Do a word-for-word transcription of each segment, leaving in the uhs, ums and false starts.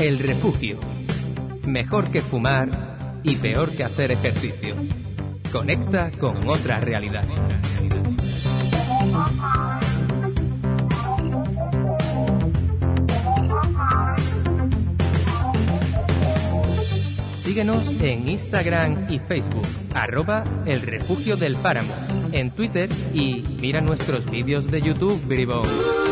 El refugio. Mejor que fumar y peor que hacer ejercicio. Conecta con otra realidad. Síguenos en Instagram y Facebook, arroba El Refugio del Páramo, en Twitter y mira nuestros vídeos de YouTube, bribón.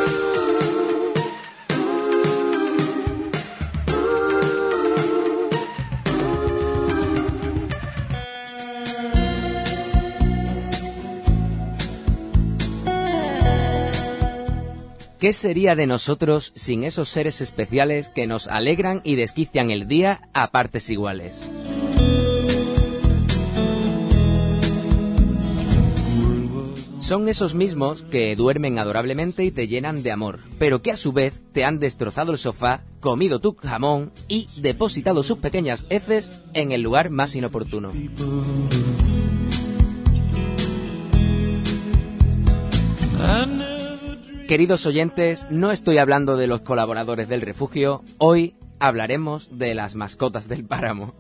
¿Qué sería de nosotros sin esos seres especiales que nos alegran y desquician el día a partes iguales? Son esos mismos que duermen adorablemente y te llenan de amor, pero que a su vez te han destrozado el sofá, comido tu jamón y depositado sus pequeñas heces en el lugar más inoportuno. Queridos oyentes, no estoy hablando de los colaboradores del refugio, hoy hablaremos de las mascotas del páramo.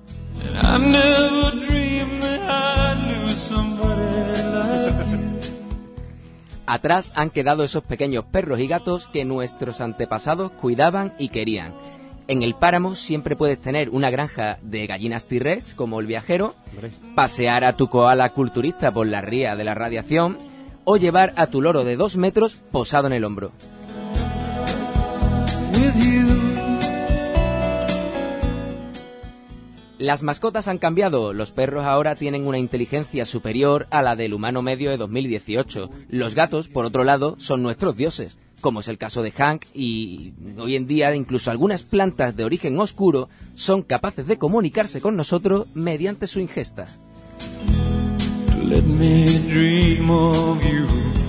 Atrás han quedado esos pequeños perros y gatos que nuestros antepasados cuidaban y querían. En el páramo siempre puedes tener una granja de gallinas T-Rex, como el viajero, pasear a tu koala culturista por la ría de la radiación, o llevar a tu loro de dos metros posado en el hombro. Las mascotas han cambiado. Los perros ahora tienen una inteligencia superior a la del humano medio de dos mil dieciocho. Los gatos, por otro lado, son nuestros dioses, como es el caso de Hank, y hoy en día incluso algunas plantas de origen oscuro son capaces de comunicarse con nosotros mediante su ingesta. Let me dream of you.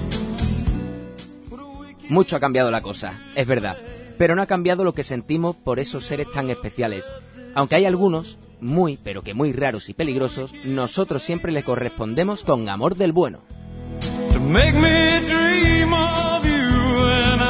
Mucho ha cambiado la cosa, es verdad, pero no ha cambiado lo que sentimos por esos seres tan especiales. Aunque hay algunos, muy, pero que muy raros y peligrosos, nosotros siempre les correspondemos con amor del bueno. To make me dream of you and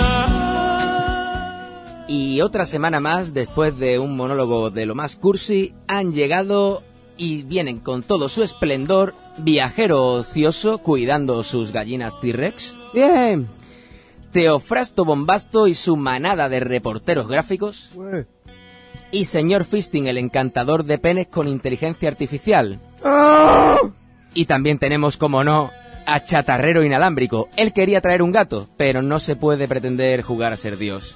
I... Y otra semana más, después de un monólogo de lo más cursi, han llegado y vienen con todo su esplendor Viajero Ocioso cuidando sus gallinas T-Rex. Bien. Teofrasto Bombasto y su manada de reporteros gráficos. Ué. Y señor Fisting, el encantador de penes con inteligencia artificial. ¡Oh! Y también tenemos, como no, a Chatarrero Inalámbrico. Él quería traer un gato, pero no se puede pretender jugar a ser Dios.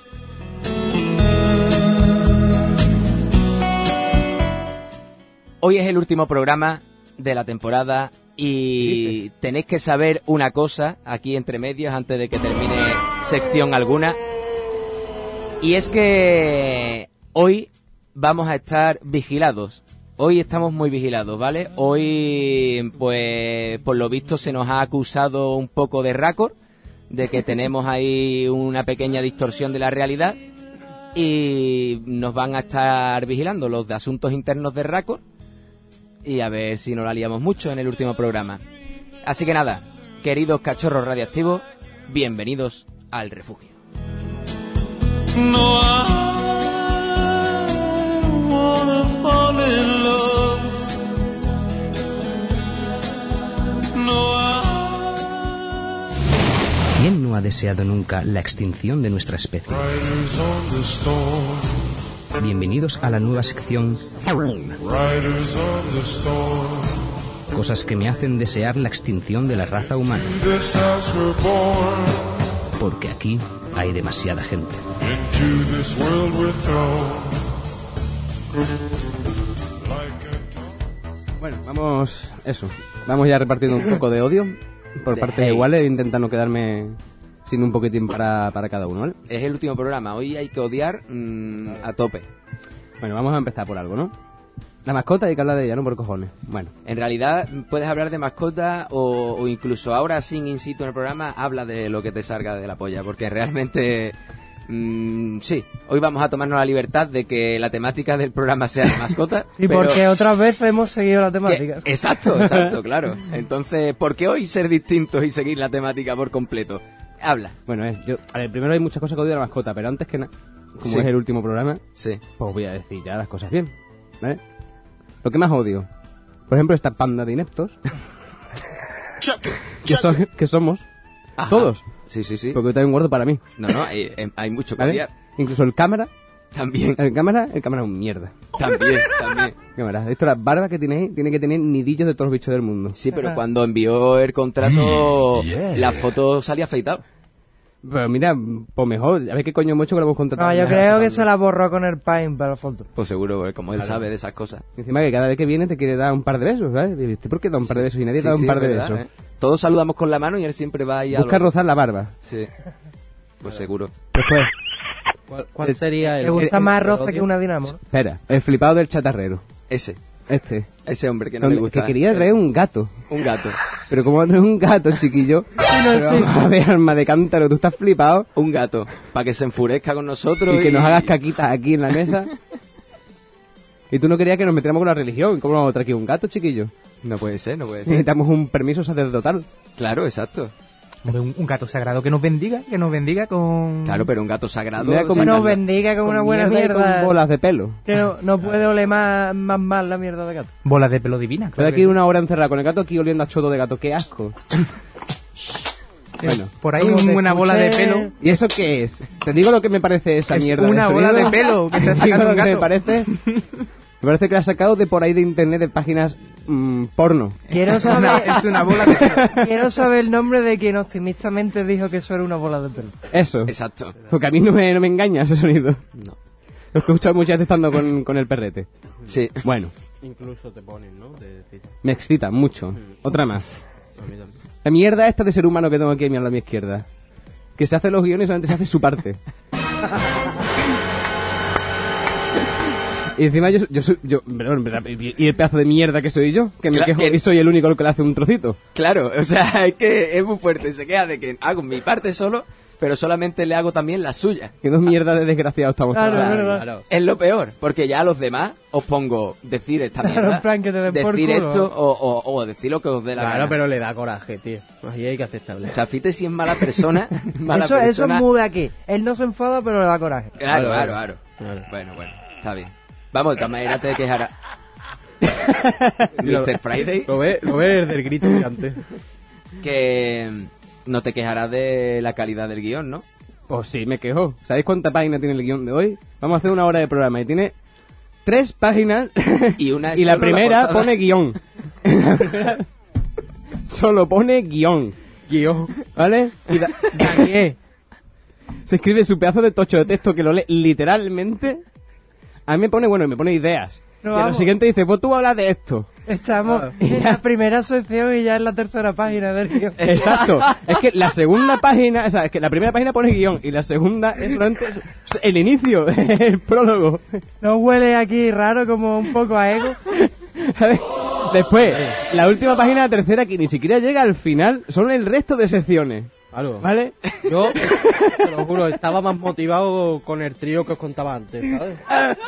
Hoy es el último programa de la temporada y tenéis que saber una cosa aquí entre medios antes de que termine sección alguna. Y es que hoy vamos a estar vigilados. Hoy estamos muy vigilados, ¿vale? Hoy, pues, por lo visto se nos ha acusado un poco de récord, de que tenemos ahí una pequeña distorsión de la realidad y nos van a estar vigilando los de asuntos internos de récord. Y a ver si no la liamos mucho en el último programa. Así que nada, queridos cachorros radiactivos, bienvenidos al refugio. No, I wanna fall in love. No, I... ¿Quién no ha deseado nunca la extinción de nuestra especie? Bienvenidos a la nueva sección Cosas que me hacen desear la extinción de la raza humana. Porque aquí hay demasiada gente. Bueno, vamos, eso, vamos ya repartiendo un poco de odio por partes iguales e intentar no quedarme sin un poquitín para, para cada uno, ¿vale? Es el último programa, hoy hay que odiar mmm, a tope. Bueno, vamos a empezar por algo, ¿no? La mascota, hay que hablar de ella, ¿no? Por cojones. Bueno. En realidad, puedes hablar de mascota o, o incluso ahora sin in situ en el programa, habla de lo que te salga de la polla, porque realmente... Mmm, sí, hoy vamos a tomarnos la libertad de que la temática del programa sea de mascota. Y pero... porque otras veces hemos seguido la temática. Que... Exacto, exacto, claro. Entonces, ¿por qué hoy ser distintos y seguir la temática por completo? Habla. Bueno, eh, yo, a ver, primero hay muchas cosas que odio de la mascota, pero antes que nada, como Sí. es el último programa, Sí. pues voy a decir ya las cosas bien, ¿vale? Lo que más odio, por ejemplo, esta panda de ineptos, que, son- que somos Ajá. todos, Sí, sí, sí. porque yo también guardo para mí, No, no, hay, em, hay mucho que ¿vale? odiar. Incluso el cámara, También, el cámara, el cámara es un mierda. también, también. Cámara, esto la barba que tiene ahí tiene que tener nidillos de todos los bichos del mundo. Sí, pero cuando envió el contrato, la foto salía afeitada. Pero mira, pues mejor, a ver qué coño hemos hecho que lo hemos contratado. No, yo Ya, creo que grabando. se la borró con el Paint para la foto. Pues seguro, porque como él sabe de esas cosas. Encima que cada vez que viene te quiere dar un par de besos, ¿sabes? Y dices, ¿por qué da un par de besos? Y nadie Sí, da un sí, par es de verdad, besos. ¿eh? Todos saludamos con la mano y él siempre va ahí a Busca lo- rozar la barba. Sí. Pues seguro. Después, ¿Cuál, cuál sería el...? Le gusta el- más el roce odio? que una dinamo. espera, el flipado del chatarrero. Ese. Este. Ese hombre que no Donde- le gusta. que quería traer un gato. Un gato. Pero como va a traer un gato, chiquillo. Pero vamos a ver, alma de cántaro, tú estás flipado. Un gato. Para que se enfurezca con nosotros. Y que nos hagas caquitas aquí en la mesa. Y tú no querías que nos metiéramos con la religión. ¿Cómo vamos a traer aquí un gato, chiquillo? No puede ser, no puede ser. Necesitamos un permiso sacerdotal. Claro, exacto. Hombre, un, un gato sagrado que nos bendiga, que nos bendiga con... Claro, pero un gato sagrado. Mira cómo Que saca- nos bendiga con, una buena y mierda. con bolas de pelo. Que no, no puede oler más, más mal la mierda de gato. Bolas de pelo divina. Estoy claro aquí que una hora encerrada con el gato aquí oliendo a choto de gato. ¡Qué asco! sí. bueno. Por ahí Como te una bola de escuché- pelo. ¿Y eso qué es? Te digo lo que me parece esa Es mierda. una de bola sonido. de pelo que te ha Te digo sacado lo un que me gato. parece. Me parece que la has sacado de por ahí de internet de páginas mm, porno. Quiero Es una, saber, es una bola de pelo. quiero saber el nombre de quien optimistamente dijo que eso era una bola de pelo. Eso. Exacto. Porque a mí no me, no me engaña ese sonido. No. Lo he escuchado muchas veces estando con, con el perrete. Sí. Bueno, Incluso te ponen, ¿no? De decir... me excita mucho. Otra más. A mí también. La mierda esta de ser humano que tengo aquí a mi, a mi izquierda. Que se hace los guiones y solamente se hace su parte. Y encima yo, yo soy... Yo, perdón, ¿verdad? y el pedazo de mierda que soy yo, que me Cla- quejo que- y soy el único que le hace un trocito. Claro, o sea, es que es muy fuerte. Se queda de que hago mi parte solo, pero solamente le hago también la suya. Que dos mierdas de desgraciados estamos Claro, todos. es verdad. Claro. Es lo peor, porque ya a los demás os pongo decir esta Claro, mierda, en plan que te den por decir culo. esto o, o, o decir lo que os dé la Claro, gana. pero le da coraje, tío. Ahí hay que aceptarle. O sea, Fite si es mala persona, mala Eso, eso persona. es muy de aquí. Él no se enfada, pero le da coraje. Claro, Claro, claro, claro. claro. Bueno, bueno, está bien. Vamos, de todas maneras te quejarás. mister Friday, Lo ves lo ves del grito gigante. que mm, no te quejarás de la calidad del guión, ¿no? Pues sí, me quejo. ¿Sabéis cuánta página tiene el guión de hoy? Vamos a hacer una hora de programa y tiene tres páginas Y una es y la solo la primera portada. pone guión. La primera solo pone guión. Guión. ¿Vale? Y da- Daniel se escribe su pedazo de tocho de texto que lo lee literalmente. A mí me pone, bueno, me pone ideas. No, y a lo vamos. siguiente dice, pues tú hablas de esto. Estamos en la primera sección y ya en la tercera página del guión. Exacto. Es que la segunda página, o sea, es que la primera página pone guión y la segunda es solamente el inicio, el prólogo. ¿No huele aquí raro como un poco a ego? ¿Sabes? Después, la última página, la tercera, que ni siquiera llega al final, son el resto de secciones. Claro. ¿Vale? Yo, te lo juro, estaba más motivado con el trío que os contaba antes, ¿sabes?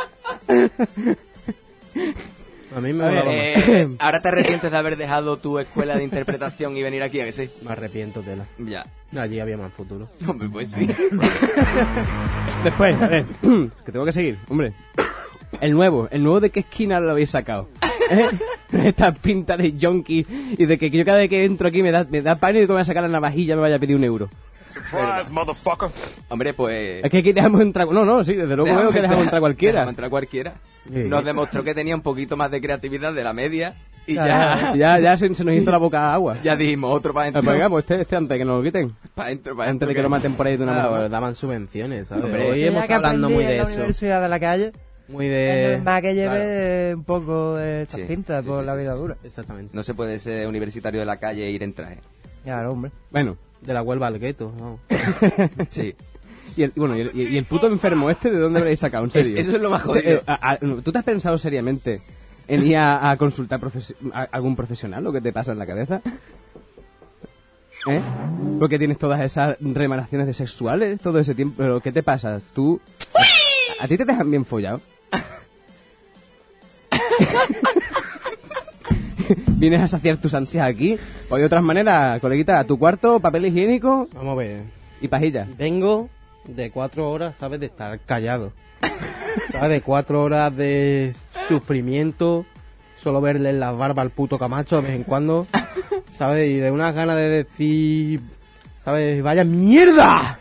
A mí me A ver, molaba más. Eh, ahora te arrepientes de haber dejado tu escuela de interpretación y venir aquí, ¿a que sí? Me arrepiento, tela. Ya. Allí había más futuro. Hombre, pues sí. Después, a ver, que tengo que seguir, hombre. El nuevo, el nuevo de qué esquina lo habéis sacado. ¿Eh? Esta pinta de junkie y de que yo cada vez que entro aquí me da, me da pánico de que me voy a sacar la navajilla y me vaya a pedir un euro. Hombre, pues... Es que aquí dejamos entrar... No, no, sí, desde luego veo que dejamos entrar cualquiera. Dejamos entrar cualquiera. Sí. Nos demostró que tenía un poquito más de creatividad de la media y Claro. ya, Ya, ya se, se nos hizo la boca agua. ya dijimos otro para Ah, adentro. pues venga, pues este, este antes que nos lo quiten. Para adentro, para Antes adentro. de que lo maten por ahí de una Claro, mano. pero daban subvenciones, ¿sabes? Hombre, Hoy Tenía hemos que estado hablando aprender muy de en la eso. Universidad de la calle. Muy Es de... normal que lleve Claro. eh, un poco de estas Sí, pintas sí, por sí, la sí, vida sí. dura. Exactamente. No se puede ser universitario de la calle e ir en traje. Claro, hombre. Bueno, De la Huelva al gueto, vamos. Sí. y el, bueno, y el, y el puto enfermo este, ¿de dónde lo habéis sacado? En Es- serio. eso es lo más Eh, jodido. eh, a- a- ¿Tú te has pensado seriamente en ir a, a consultar profes- a algún profesional lo que te pasa en la cabeza? ¿Eh? Porque tienes todas esas remanaciones de sexuales todo ese tiempo. ¿Pero qué te pasa? ¿Tú... ¿A, a ti te dejan bien follado? ¿Vienes a saciar tus ansias aquí? O de otras maneras, coleguita, a tu cuarto, papel higiénico Vamos a ver. y pajilla. Vengo de cuatro horas, ¿sabes? De estar callado. ¿Sabes? De cuatro horas de sufrimiento, solo verle las barbas al puto Camacho de vez en cuando, ¿sabes? Y de unas ganas de decir, ¿sabes? ¡Vaya mierda!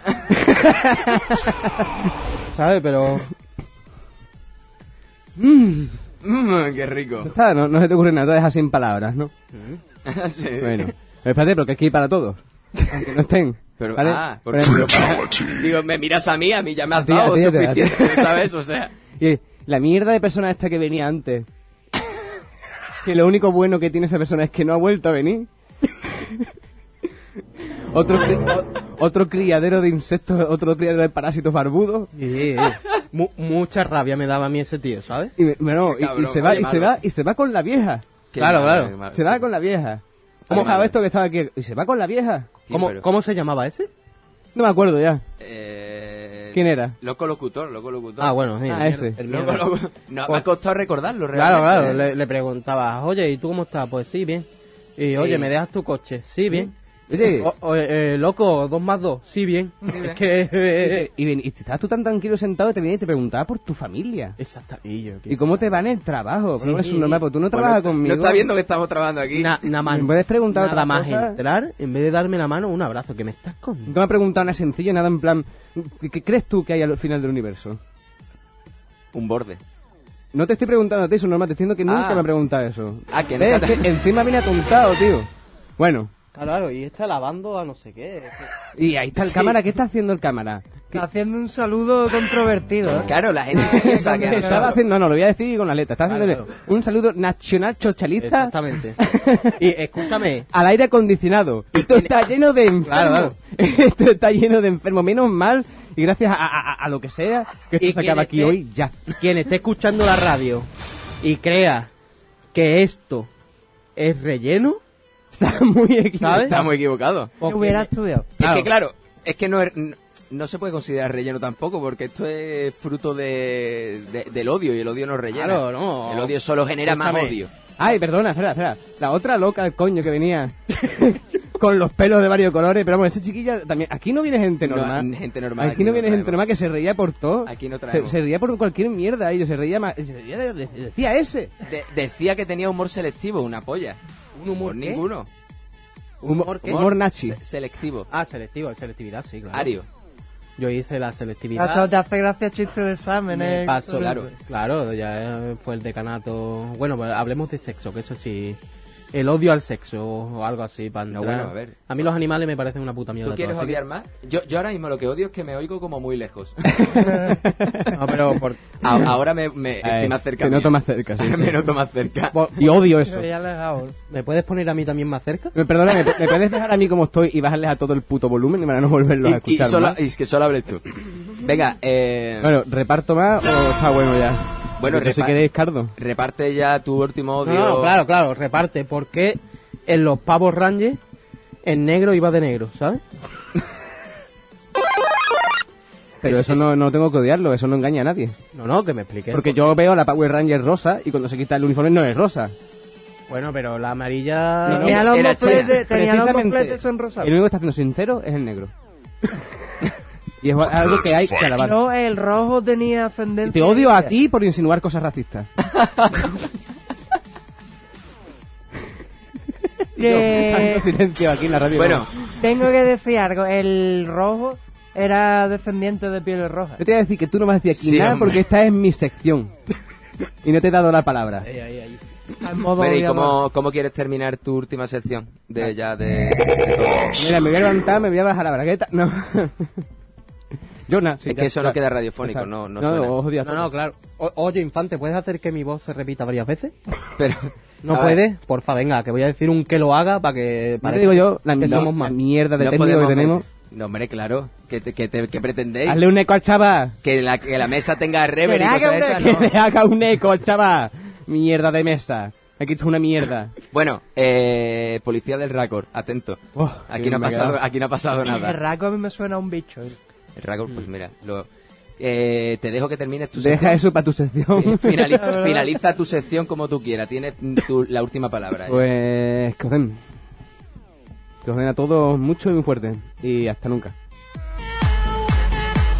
¿Sabes? Pero... Mmm, Mm, qué rico. está, no, no se te ocurre nada, dejas sin palabras, ¿no? Sí. Bueno, pero espérate, porque aquí hay para todos. Aunque no estén. Pero, ¿vale? ah, Por porque, ejemplo, digo, me miras a mí, a mí ya me has A ti, a dado ti, a ti, a ti. suficiente, ¿sabes? O sea, y la mierda de persona esta que venía antes. Que lo único bueno que tiene esa persona es que no ha vuelto a venir. Otro, cri- o- otro criadero de insectos, otro criadero de parásitos barbudos. Sí, mu- mucha rabia me daba a mí ese tío, ¿sabes? Y, me- bueno, Qué y- y cabrón, se va, oye, y se malo. va, y se va con la vieja. qué Claro, malo, claro. qué malo. Se va con la vieja. Qué ¿Cómo malo. esto que estaba aquí? Y se va con la vieja. Sí, ¿Cómo, pero- ¿Cómo se llamaba ese? No me acuerdo ya. Eh, ¿Quién era? Loco locutor, loco locutor. Ah, bueno, sí. Ah, ese. El Loco, mierda. loco- No, me Pues- ha costado recordarlo, Claro, realmente. claro, le, le preguntabas, oye, ¿y tú cómo estás? Pues sí, bien. Y oye, Sí. ¿me dejas tu coche? Sí, bien. Oye, O- o, eh, loco, dos más dos, sí, bien. bien. Es que... eh, y, ven- y estabas tú tan tranquilo sentado y te venía y te preguntaba por tu familia. Exactamente. ¿Y cómo te va en el trabajo? Pero no es un normal, porque tú no Bueno, trabajas no conmigo. está viendo que estamos trabajando aquí. Na- nada más. ¿Me puedes preguntar nada otra más cosa? entrar, en vez de darme la mano, un abrazo, que me estás con... Nunca me ha preguntado nada sencillo, nada en plan... ¿Qué, qué crees tú que hay al final del universo? Un borde. No te estoy preguntando a ti, eso normal, te estoy diciendo que nunca Ah. me ha preguntado eso. Ah, que ¿Ves? nunca te- Es que encima viene atontado, tío. Bueno, Claro, claro, y está lavando a no sé qué. y ahí está el Sí. cámara. ¿Qué está haciendo el cámara? Está haciendo un saludo controvertido, ¿eh? Claro, la gente se piensa que... Estaba haciendo... No, no, lo voy a decir con la letra. Está haciéndole Claro. un saludo nacional chochalista Exactamente. Y escúchame, al aire acondicionado. Esto está lleno de enfermos. Claro, Esto está lleno de enfermos. Menos mal, y gracias a, a- a- a lo que sea, que esto Y se acaba quien aquí esté- hoy ya. quien esté escuchando la radio y crea que esto es relleno, Está muy equivocado. ¿sabes? Está muy equivocado. Que hubiera estudiado. Es que claro, es que no, es- no, no se puede considerar relleno tampoco, porque esto es fruto de, de- del odio, y el odio no rellena. Claro, no. El odio solo genera más Escúchame. odio. Ay, perdona, espera, espera. La otra loca, el coño, que venía con los pelos de varios colores. Pero vamos, esa chiquilla también... Aquí no viene gente No, normal. gente normal, Aquí, aquí no no viene gente traemos. normal que se reía por todo. Aquí no se, traemos. se reía por cualquier mierda. Ellos se reía más... Se reía de- de- decía ese. De- decía que tenía humor selectivo, una polla. ¿Un humor Por qué? ninguno. Humor, qué? humor nazi. Se- selectivo. Ah, selectivo, selectividad, sí, claro. Ario. Yo hice la selectividad. Eso te hace gracia chiste de exámenes. Me pasó, claro. Claro, ya fue el decanato. Bueno, pues hablemos de sexo, que eso sí. El odio al sexo o algo así para No, entrar. bueno, a ver. A mí los animales me parecen una puta mierda. ¿Tú quieres todo, así odiar más? Yo, yo ahora mismo lo que odio es que me oigo como muy lejos. que- No, pero por... A- ahora me, me estoy Eh, más cerca. te mío. noto más cerca, sí, sí. me noto más cerca. por- Y odio eso. Ya alejado. ¿Me puedes poner a mí también más cerca? Me- Perdona, ¿me, me puedes dejar a mí como estoy y bajarles a todo el puto volumen para no volverlos a Y, y, escuchar solo, más? y es que solo hables tú. Venga, eh, Bueno, ¿reparto más o está bueno ya? Bueno, Porque no sé repa- qué queréis, Cardo. reparte ya tu último No, odio. no, claro, claro, reparte. Porque en los pavos Rangers, en negro iba de negro, ¿sabes? Pero Es- eso es- no, no tengo que odiarlo, eso no engaña a nadie. No, no, que me expliques. Porque yo veo a la Power Ranger rosa y cuando se quita el uniforme no es rosa. Bueno, pero la amarilla... No, no, Tenía es- los era mofletes, China. tenía los Precisamente, mofletes son rosados. El único que está haciendo sincero es el negro. Y es algo que hay que alabar. No, el rojo tenía Y ascendencia. te odio a india. ti por insinuar cosas racistas. Que- Tanto silencio aquí en la radio. Bueno, Tengo que decir algo. El rojo era descendiente de pieles rojas. Yo te voy a decir que tú no me has decir aquí Sí, nada hombre. porque esta es mi sección. Y no te he dado la palabra. Ahí, ahí, ahí. Al modo bueno, ¿y odiador. cómo, cómo quieres terminar tu última sección? De ya de, de todo. Mira, me voy a levantar, me voy a bajar la bragueta. No. Jonah, sí, Es ya que eso no está. queda radiofónico, Ya está. no- no no, suena. os odio a No, todos. no, claro. O- oye, Infante, ¿puedes hacer que mi voz se repita varias veces? Pero, ¿No a ver, puedes? Porfa, venga, que voy a decir un que lo haga para que... Ya Para te digo yo, la, que no, somos la más. mierda de no técnico que podemos tenemos. ver- No, hombre, claro. ¿Qué, te- qué te- qué pretendéis? Hazle un eco al chaval. Que la, que la mesa tenga rever Que y le haga cosas un esas, Que ¿no? le haga un eco al chaval. Mierda de mesa. Aquí es una mierda. Bueno, eh, policía del Racor, atento. Oh, aquí, qué no ha me he pasado, quedado. aquí no ha pasado El nada. raco a mí me suena a un bicho. ¿eh? El Racor, pues mira, lo, eh, te dejo que termines tu Deja sección. eso para tu sección. Finaliza, finaliza tu sección como tú quieras. Tienes tu- la última palabra. ¿eh? Pues que os den. Que os den a todos mucho y muy fuerte. Y hasta nunca.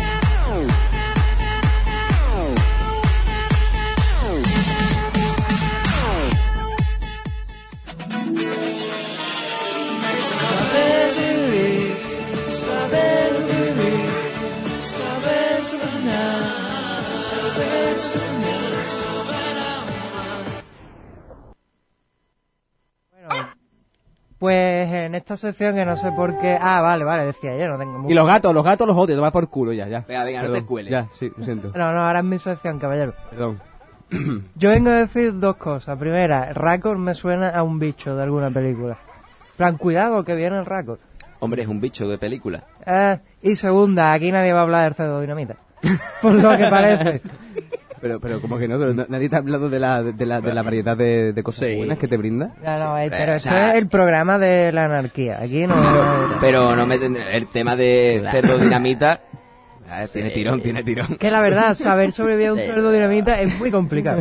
Pues en esta sección que no sé por qué... Ah, vale, vale, decía yo, no tengo mucho. Y los gatos, los gatos los odio, toma por culo ya, ya. Venga, venga, no Perdón. te cueles. Ya, sí, lo siento. No, no, ahora es mi sección, caballero. Perdón. Yo vengo a decir dos cosas. Primera, Raccord me suena a un bicho de alguna película. En plan, cuidado que viene el Raccord. Hombre, es un bicho de película. Eh, y segunda, aquí nadie va a hablar del cerdo dinamita. Por lo que parece. Pero, pero como que no, pero no- nadie te ha hablado de la, de la, de la variedad de, de cosas Sí. buenas que te brinda. No, no, eh, Eh, pero o eso sea- es el programa de la anarquía. Aquí no... Pero no me tendré- el tema de cerdo dinamita ah, tiene tirón, tiene tirón. Que la verdad, saber sobrevivir a un cerdo dinamita es muy complicado.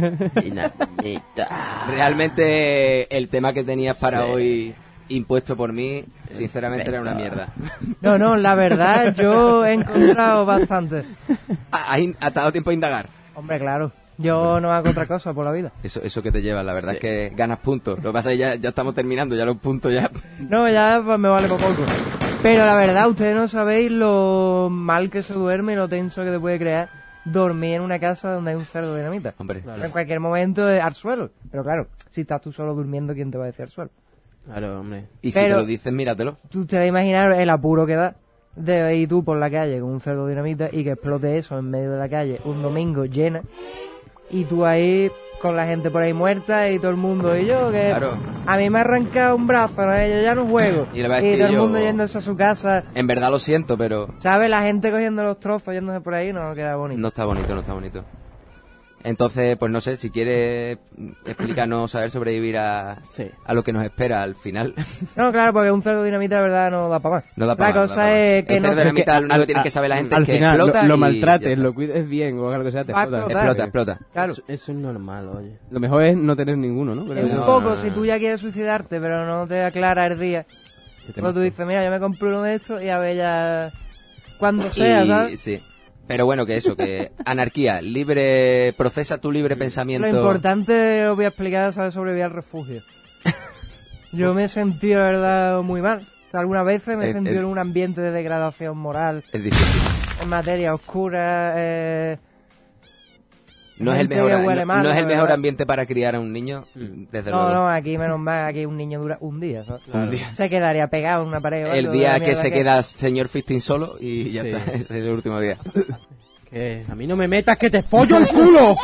Realmente el tema que tenías para hoy impuesto por mí, sinceramente era una mierda. No, no, la verdad, yo he encontrado bastante. Ah, ¿Has in- has dado tiempo a indagar? Hombre, claro, yo no hago otra cosa por la vida. Eso, eso que te lleva, la verdad es que ganas puntos. Lo que pasa es que ya, ya estamos terminando, ya los puntos ya... No, ya pues, me vale por poco. Pero la verdad, ustedes no sabéis lo mal que se duerme y lo tenso que te puede crear dormir en una casa donde hay un cerdo de dinamita. Hombre, En cualquier momento eh, al suelo. Pero claro, si estás tú solo durmiendo, ¿quién te va a decir al suelo? Claro, hombre. y si Pero- te lo dices, míratelo. Tú te vas a imaginar el apuro que da de ir tú por la calle con un cerdo de dinamita y que explote eso en medio de la calle un domingo llena y tú ahí con la gente por ahí muerta y todo el mundo y yo que Claro. a mí me ha arrancado un brazo, ¿no? Yo ya no juego Y le va a decir todo el yo- mundo yéndose a su casa, En verdad lo siento, pero ¿sabes? La gente cogiendo los trozos yéndose por ahí no queda bonito. no está bonito, no está bonito. Entonces, pues no sé, si quieres mm, explícanos saber sobrevivir a, Sí. a lo que nos espera al final. No, claro, porque un cerdo de dinamita de verdad no da para más. No da pa' la más, no cosa da pa' más. es que El no... cerdo de dinamita, que lo único que tiene que saber la gente al es que final, explota lo, lo y maltrates, ya está. lo cuides bien o algo que sea, te Va a explotas. explotar. Explota, explota. Claro. Eso, eso es normal, oye. Lo mejor es no tener ninguno, ¿no? Pero Es un No, poco, no, no, si no. tú ya quieres suicidarte, pero no te aclara el día. que te Luego tú mates. dices, mira, yo me compré uno de estos y a ver ya... Cuando sea, Y- ¿sabes? sí. Pero bueno, que eso, que anarquía, libre, procesa tu libre pensamiento. Lo importante, os voy a explicar, saber sobrevivir al refugio. Yo me he sentido, la verdad, muy mal. Algunas veces me he El- sentido el- en un ambiente de degradación moral, Es difícil. en materia oscura, eh... No es el gente mejor, que huele no, mal, no es la el mejor verdad. ambiente para criar a un niño, desde No, luego. no, aquí menos mal, aquí un niño dura un día, ¿sabes? Un día. Se quedaría pegado en una pared. o El algo, día de la que mierda se queda señor Fisting solo y ya Sí. está, ese es el último día. Que a mí no me metas que te pollo el culo.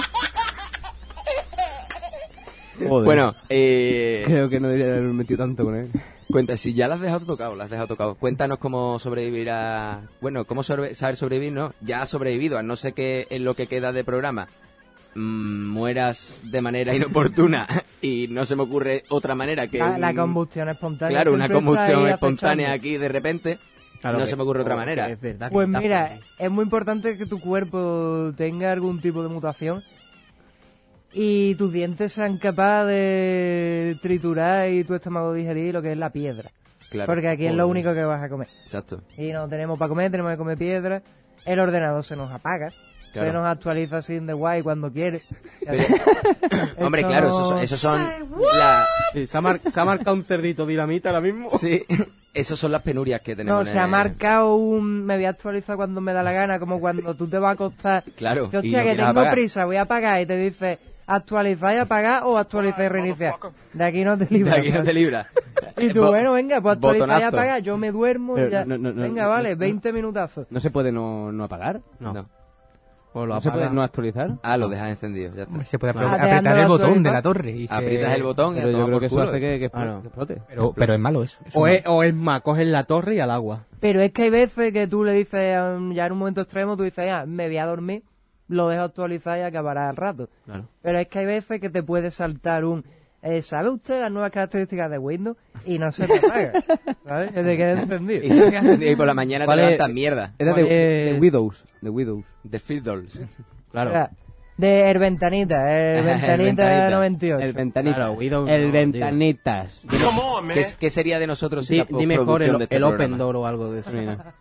Joder. Bueno, eh, Creo que no debería haber metido tanto con él. cuenta, si ya las has dejado tocado, las has dejado tocado. Cuéntanos cómo sobrevivir a... Bueno, cómo sobre- saber sobrevivir, ¿no? Ya has sobrevivido, a no ser que en lo que queda de programa mm, mueras de manera inoportuna y no se me ocurre otra manera que... La, la un- combustión espontánea. Claro, una siempre está combustión ahí espontánea acechando. aquí de repente. Claro no que- se me ocurre otra oh, manera. que Es verdad que Pues está mira, fácil. es muy importante que tu cuerpo tenga algún tipo de mutación y tus dientes sean capaces de triturar y tu estómago digerir lo que es la piedra. Claro. Porque aquí es lo único que vas a comer. Exacto. Y no tenemos para comer, tenemos que comer piedra. El ordenador se nos apaga. Claro. Se nos actualiza sin de guay cuando quiere. Pero- Hombre, Esto claro, no- esos son, esos son la- Sí, se, ha mar- se ha marcado un cerdito dinamita ahora mismo. sí, esos son las penurias que tenemos. No, en se ha el- marcado un... Me voy a actualizar cuando me da la gana, como cuando tú te vas a acostar. Claro, Que, y hostia, no que quieres tengo apagar. prisa, voy a apagar. Y te dice, actualizar y apagar o actualizar y reiniciar. De aquí no te De libras. aquí no te libras. Y tú, Bo- bueno, venga, pues actualizar y botonazo. apagar. Yo me duermo y Pero ya. no, no, no, venga, no, vale, no. veinte minutazos. ¿No se puede no, no apagar? No. No. O lo ¿No se puede apaga. no actualizar? Ah, lo dejas encendido, ya está. Se puede apre- Ah, apretar dejándolo el botón de actualizado. la torre y se- Aprietas el botón y a Pero yo tomar creo por que eso culo. hace que, que Ah, no. explote. Pero, pero es malo eso. eso O es es, o es más, coges la torre y al agua. Pero es que hay veces que tú le dices, um, ya en un momento extremo, tú dices, ya, me voy a dormir, lo dejo actualizar y acabará al rato. Claro. Pero es que hay veces que te puede saltar un, eh, ¿sabe usted las nuevas características de Windows? Y no se te apaga, ¿sabes? Que te queda encendido. Y, se queda encendido y por la mañana te ¿Cuál es? levantas mierda. Era de, ¿Cuál es? de Widows. De Widows. De Field Dolls. Claro. Mira, de El Ventanita, El El Ventanita Ventanita. noventa y ocho. El ventanitas. Claro, Widows el no, ventanitas. ¿Qué, qué sería de nosotros sin Di, la di mejor postproducción el, de este el programa? Open Door o algo de eso.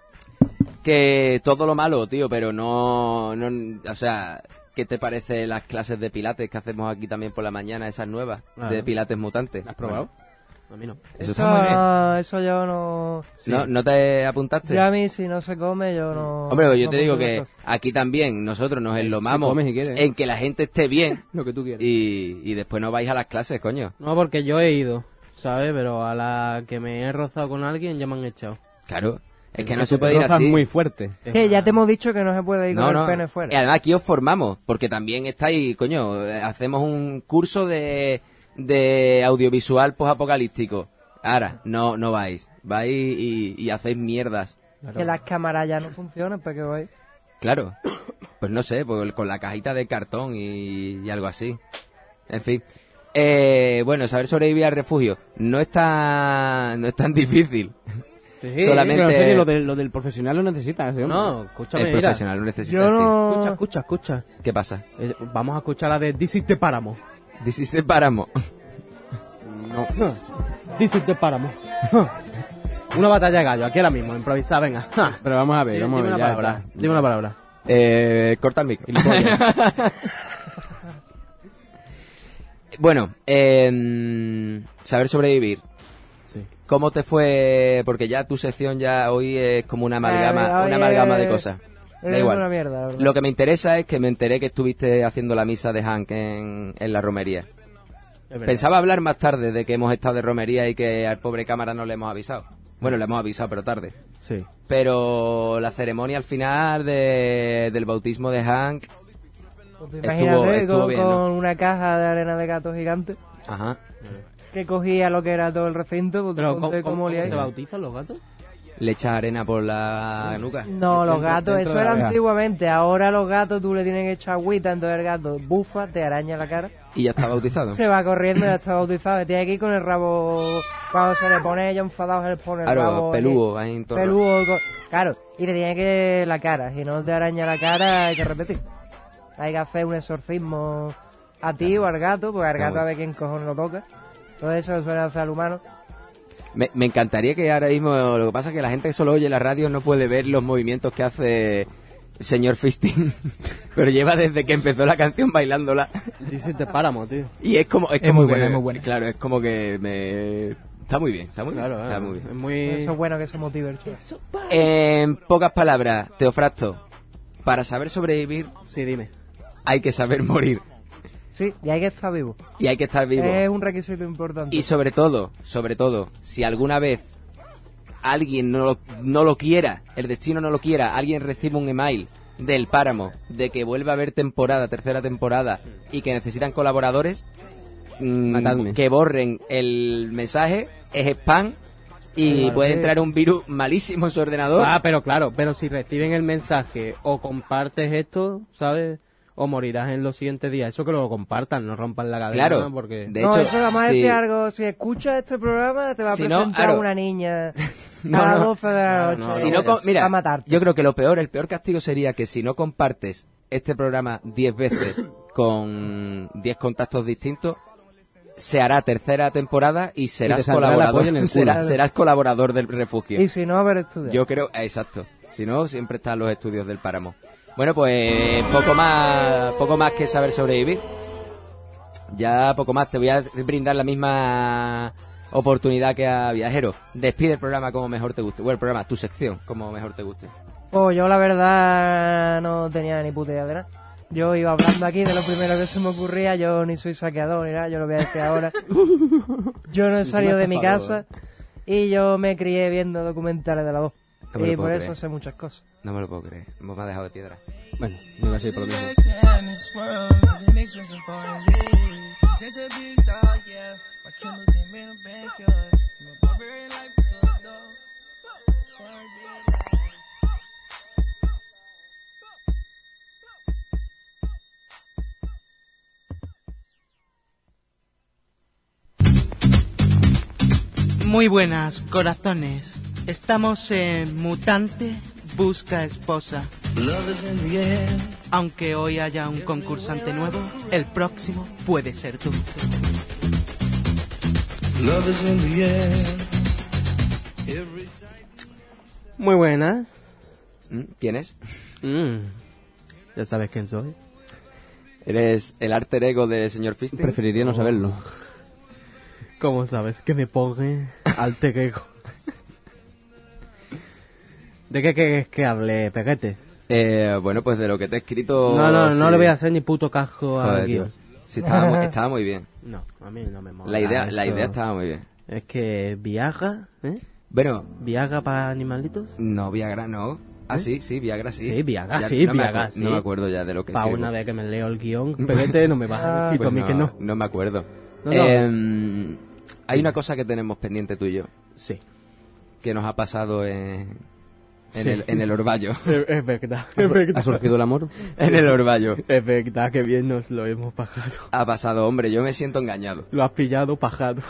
Que todo lo malo, tío, pero no, no... O sea, ¿qué te parece las clases de pilates que hacemos aquí también por la mañana, esas nuevas? Claro. De pilates mutantes. ¿Has probado? A mí no. Eso Eso, está muy bien. no, eso yo no... ¿No, ¿No te apuntaste? Yo a mí si no se come, yo no... Hombre, pues yo no te digo consumo que cosas. aquí también nosotros nos Se enlomamos come si quieres. en que la gente esté bien Lo que tú quieras. y, y después no vais a las clases, coño. No, porque yo he ido. ¿sabes? Pero a la que me he rozado con alguien ya me han echado. Claro, es que no Que se te puede ir rozas así. muy fuerte. Que ya te hemos dicho que no se puede ir No, con no. el pene Y fuera. además aquí os formamos, porque también estáis, coño, eh, hacemos un curso de, de audiovisual posapocalíptico. Ahora, no, no vais. Vais y, y hacéis mierdas. Que las cámaras ya no funcionan, ¿para qué voy? Claro. Pues no sé, pues con la cajita de cartón y, y algo así. En fin. Eh, bueno, saber sobrevivir al refugio no es tan, no es tan difícil. Sí, Solamente- Pero en serio, lo, de- lo del profesional lo necesitas, ese hombre. No, escúchame, El mira. profesional lo necesita, Yo no... Escucha, escucha, escucha. sí. ¿Qué pasa? Eh, vamos a escuchar la de This is the Páramo. This is the Páramo. No. This is the Páramo. Una batalla de gallo, aquí ahora mismo, improvisada, venga. Ja. Pero vamos a ver, Dime, vamos a dime ver. una ya palabra, está. dime una palabra. Eh, corta el micro. Bueno, eh, saber sobrevivir. Sí. ¿Cómo te fue? Porque ya tu sección ya hoy es como una amalgama, Eh, hoy una amalgama de es- cosas. Da Es igual. una mierda, la verdad. Lo que me interesa es que me enteré que estuviste haciendo la misa de Hank en, en la romería. Es verdad. Pensaba hablar más tarde de que hemos estado de romería y que al pobre cámara no le hemos avisado. Bueno, le hemos avisado, pero tarde. Sí. Pero la ceremonia al final de, del bautismo de Hank... Pues estuvo- imagínate estuvo con, bien, ¿no? con una caja de arena de gato gigante Ajá. que cogía lo que era todo el recinto, pues Pero, ponte ¿cómo, cómo cómo olía se ahí. bautizan los gatos? Le echas arena por la nuca. No, los Dentro- gatos, dentro eso de la era reja. antiguamente. Ahora los gatos tú le tienes que echar agüita, entonces el gato bufa, te araña la cara, Y ya está bautizado. se va corriendo y ya está bautizado. Tiene que ir con el rabo, cuando se le pone ella enfadado, se le pone el Claro, rabo. peludo, ahí en torno. Peludo, co- claro, y le tiene que la cara. Si no te araña la cara, hay que repetir. Hay que hacer un exorcismo a ti o al gato, porque al Claro. gato a ver quién cojones lo toca. Todo eso lo suele hacer al humano. Me, me encantaría que ahora mismo, lo que pasa es que la gente que solo oye la radio no puede ver los movimientos que hace el señor Fisting, pero lleva desde que empezó la canción bailándola This is the Páramo, tío. y es como es, Es como muy que, buena, es muy buena. claro, es como que me está muy bien, está muy Claro, bien, eh, está muy bien. es muy... Eso es bueno que se motive el chaval. En pocas palabras, Teofrasto, para saber sobrevivir Sí, dime. hay que saber morir Sí, y hay que estar vivo. y hay que estar vivo. Es un requisito importante. Y sobre todo, sobre todo, si alguna vez alguien no lo, no lo quiera, el destino no lo quiera, alguien recibe un email del Páramo de que vuelve a haber temporada, tercera temporada, y que necesitan colaboradores, mm, Matadme. que borren el mensaje, es spam, y Vale. puede entrar un virus malísimo en su ordenador. Ah, pero claro, pero si reciben el mensaje o compartes esto, ¿sabes? O morirás en los siguientes días. Eso que lo compartan, no rompan la cadena. Claro, ¿no? Porque... de no, hecho, eso vamos a si- decir algo. Si escuchas este programa, te va a Si no, presentar claro. una niña No, a las no. doce de la No, noche. no, Si no, no, com- mira, a matarte. yo creo que lo peor, el peor castigo sería que si no compartes este programa diez veces con diez contactos distintos, se hará tercera temporada y serás te saldrá la colaborador. polla en el culo. serás, serás colaborador del refugio. Y si no, haber estudiado. Yo creo, eh, exacto. Si no, siempre están los estudios del Páramo. Bueno, pues poco más, poco más que saber sobrevivir. Ya poco más. Te voy a brindar la misma oportunidad que a Viajero. Despide el programa como mejor te guste. Bueno, el programa, tu sección, como mejor te guste. Pues yo la verdad no tenía ni puta idea de nada. Yo iba hablando aquí de lo primero que se me ocurría. Yo ni soy saqueador ni nada, yo lo voy a decir ahora. Yo no he salido de mi casa y yo me crié viendo documentales de la voz. No me lo Y por puedo eso creer. sé muchas cosas. No me lo puedo creer. Me ha dejado de piedra. Bueno, no iba a ser por lo mismo. in this world, the next was as far as you. Just a big dog, yeah. My Kindle came in a backyard. My barbarian life to a dog. Muy buenas, corazones. Estamos en Mutante Busca Esposa. Aunque hoy haya un concursante nuevo, el próximo puede ser tú. Muy buenas. ¿Mm? ¿Quién es? Mm. Ya sabes quién soy. ¿Eres el alter ego del señor Fisting? Preferiría no saberlo. ¿Cómo sabes que me pongo al tequeco? ¿De qué quieres que hable, Peguete? Eh, bueno, pues de lo que te he escrito... No, no, no sí. le voy a hacer ni puto casco a Joder, guión. tío. Sí, estaba, muy- estaba muy bien. No, a mí no me mola. La idea, eso. la idea estaba muy bien. Es que Viagra, ¿eh? Bueno, Viagra para animalitos. no, Viagra no. Ah, sí, sí, Viagra sí. Sí, Viagra Ya sí, no me Viagra acu- sí. No me acuerdo ya de lo que Para escribo. una vez que me leo el guión, Peguete, no me vas a decir tú Pues a mí no, que no. no me acuerdo. No, no. Em, hay una cosa que tenemos pendiente tú y yo, Sí. que nos ha pasado en, en, Sí. el, en el Orvallo. Es, es verdad, es verdad. ¿Ha surgido el amor? En el Orvallo. Es verdad que bien nos lo hemos pajado. Ha pasado, hombre, yo me siento engañado. Lo has pillado pajado.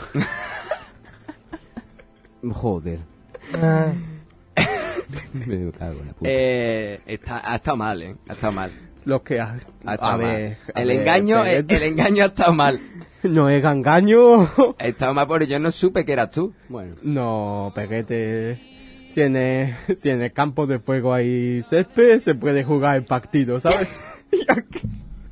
Joder. Ah, Me cago en la puta. Eh, está, ha estado mal, ¿eh? Ha estado mal. Lo que has... Ha estado a mal. ver, a el, ver, engaño, el, Peguete. el engaño ha estado mal. No es engaño. Ha estado mal porque yo no supe que eras tú. Bueno. No, Peguete. Si en, el, si en el campo de fuego hay césped, se puede jugar el partido, ¿sabes? Y aquí-